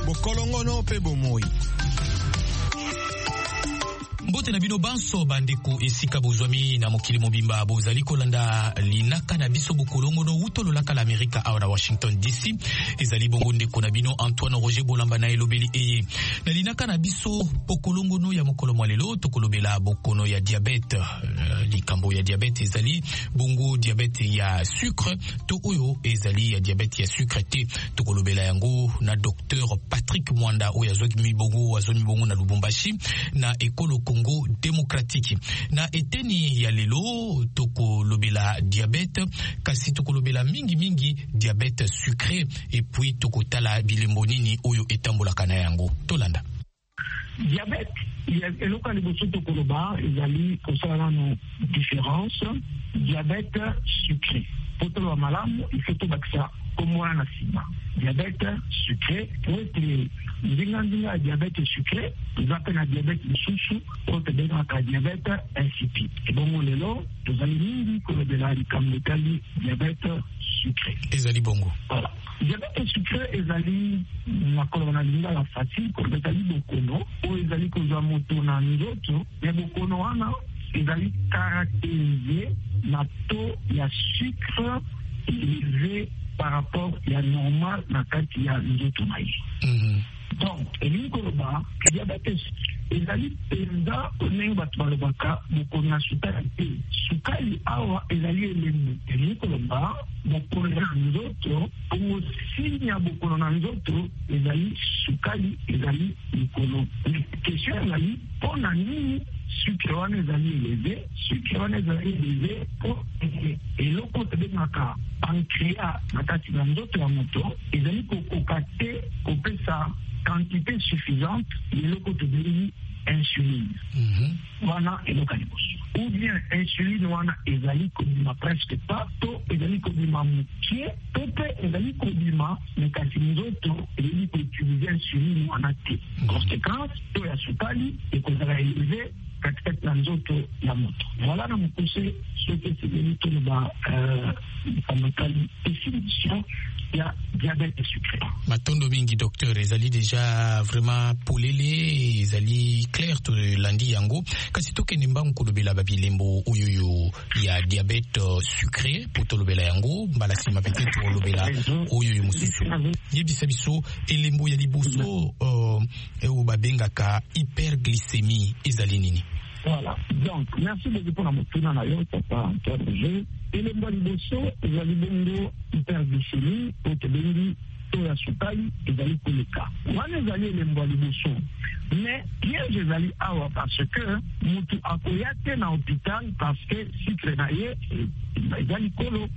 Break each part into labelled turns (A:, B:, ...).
A: bokolongono pe bomoi.
B: Mbote na bino banso bandeko esika bozwami na mokili mobimba bozali kolanda linaka na biso bokolongono utolo laka la Amerika awa na Washington DC. Ezali bongo ndeko na bino Antoine Roger Bolamba na elobeli eye. Na linaka na biso bokolongono ya mokolo mwalelo tokolobela bokono ya diabete. Likambo ya diabete ezali bongo diabete ya sucre to oyo ezali ya diabete ya sucre te tokolobela yango na Dr Patrick Mwanda oyo azwaki bongo na Lubumbashi na ekolo Congo démocratique. Na eteni ya lelo tokolobela diabete kasi tokolobela mingi diabete sucré et puis tokotala bilembo nini oyo etambolaka na yango tolanda.
C: Diabète, il y a eloko liboso tokoloba ezali kosala no différence diabète sucré. Potolo malamu il faut to bakisa komwana na sima. Diabète sucré, pour être ndinga diabète sucré, ils appellent un diabète sous pour te donner un diabète insipide. Et bon lelo, vous allez mingi kolobela likamletali diabète sucré.
B: Ezali bongo.
C: Voilà. Diabète sucré ezali makolona linga la facile pour ezali bokono ou ezali kozwa moto na nzoto, mais bokono wana ezali caractérisé na taux ya sucre élevé par rapport à normal na kati ya nzoto na ye. Donc, elingi koloba diabète ezali penza onenge bato balobaka bokono ya sukali te. Sukali awa ezali elembo. Elingi koloba bokono na nzoto omosini ya bokono na nzoto ezali sukali ezali likolo. Question ezali mpona nini sucre wana ezali élevé, sucre wana ezali élevé po eloko tobengaka pancréas na kati na nzoto ya moto ezali kokoka te kopesa quantité suffisante eloko tobengi insuline. Wana eloko liboso. Ou bien insuline wana ezali kobima presque pas to ezali kobima mokie to pe ezali kobima mais kasi nzoto ezali koutiliser insuline wana te. Conséquence to ya sukali ekozala élevé katikati na nzoto ya moto. Voilà na mokuse soki esengeli toloba likamotali définition ya diabète sucré.
B: Matondo mingi docteur ezali déjà vraiment polele ezali clair to landi yango kasi tokende mbangu kolobela babilembo oyoyo ya diabète sucré potolobela yango mbala sima peut-être kolobela oyoyo mususu yebisa biso elembo ya liboso o babengaka hyperglycémie ezali nini?
C: Voilà. Donc, merci beaucoup pour la montée na yo, papa Antoine. Et le bon liboso, ezali bongo hyperglycémie, otebengi to ya sukali ezali koleka. Wana ezali elembo ya liboso. Mais piège ezali awa parce que mutu akoya te na hôpital parce que sucre na ye ezali kolo.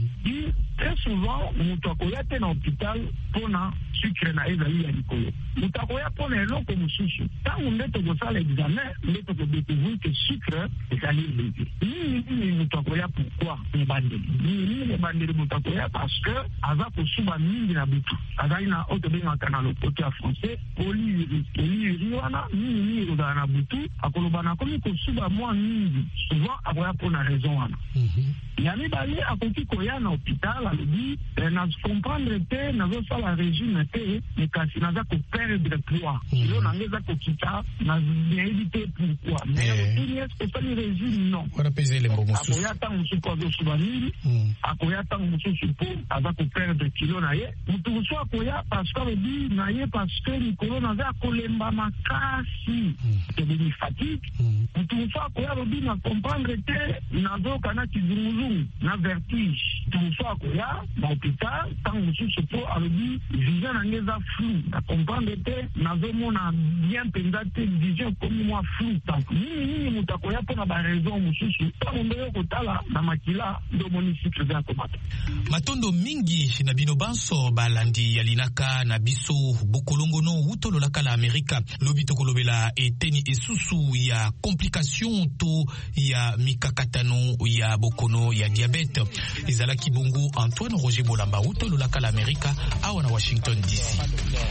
C: Très souvent, mutu akoya te na hôpital pona sucre na ezali ya likolo. Mutu akoya pona eloko mosusu. Tango nde tokosala examen, nde tokodécouvrir que sucre ezali élevé. Nini mutu akoya pourquoi ebandeli? Nini ebandeli mutu akoya parce que aza kosuba mingi na butu. Azali na otobengaka na lopoto ya français polyurie wana nini ekozala na butu akoloba na komi kosuba mwa mingi souvent akoya mpona raison wana. Ya mibale akoki koya na hôpital alobi nakomprendre te nazosala régime te me kasi naza koperdre poids kilo nange eza kokita nayebi te pourquoi mais otuni eske osali régime non akoya ntango mosusu azosuba mingi akoya ntango mosusu mpo aza koperdre kilo na ye motu mosusu akoya parce que alobi na ye parce que likolo naza kolemba makasi tobengi fatigue motu mosusu akoya alobi na comprendre te nazokana kizunguzungu na vertige mosusu akoya na hôpital ntango mosusu mpo alobi vision nange eza flou na comprendre te nazomona bien mpenza te vision komi mwa flou donc nini moto akoya mpona baraison mosusu ntango nde yo kotala na makila nde omoni sucre eza komata.
B: Matondo mingi na bino banso balandi ya linaka na biso bokolongono utololaka la Amerika lobi tokolobela eteni esusu ya complication to ya mikakatano ya bokono ya diabète ezalaki bongo Antoine Roger Bolamba utololaka la Amerika awa na Washington DC.